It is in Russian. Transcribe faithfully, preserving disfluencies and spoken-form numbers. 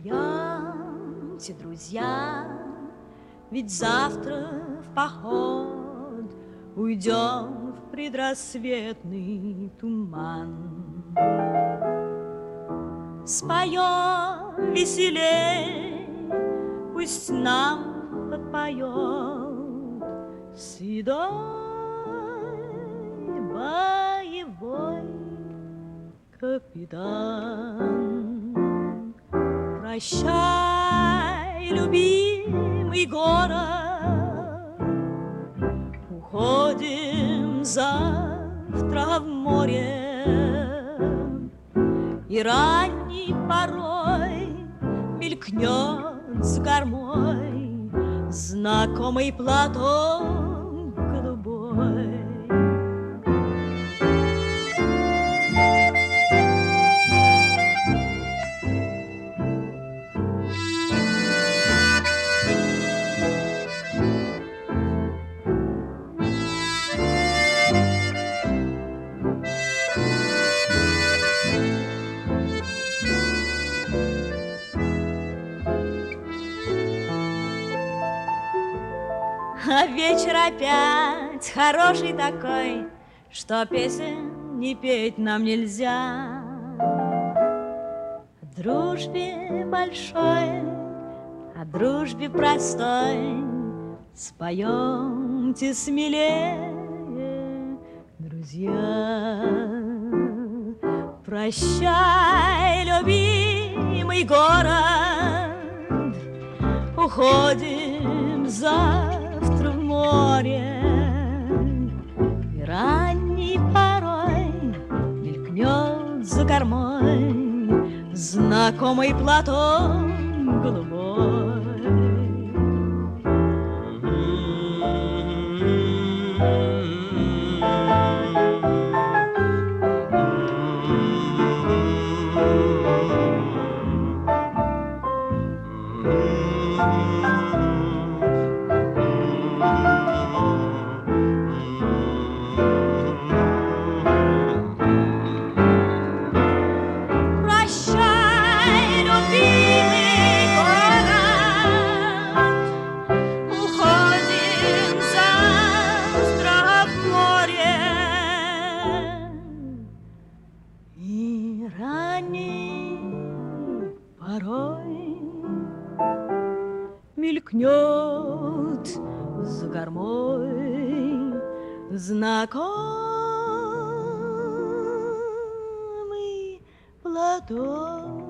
Пойдемте, друзья, ведь завтра в поход уйдем в предрассветный туман. Споем веселей, пусть нам подпоет седой боевой капитан. Прощай, любимый город, уходим завтра в море, и ранней порой мелькнет с кормой знакомый платок голубой. А вечер опять хороший такой, что песен не петь нам нельзя. О дружбе большой, о дружбе простой споемте смелее, друзья. Прощай, любимый город, уходим завтра в море, и ранней порой мелькнет за кормой знакомый платок голубой. Порой мелькнет за кормой знакомый платок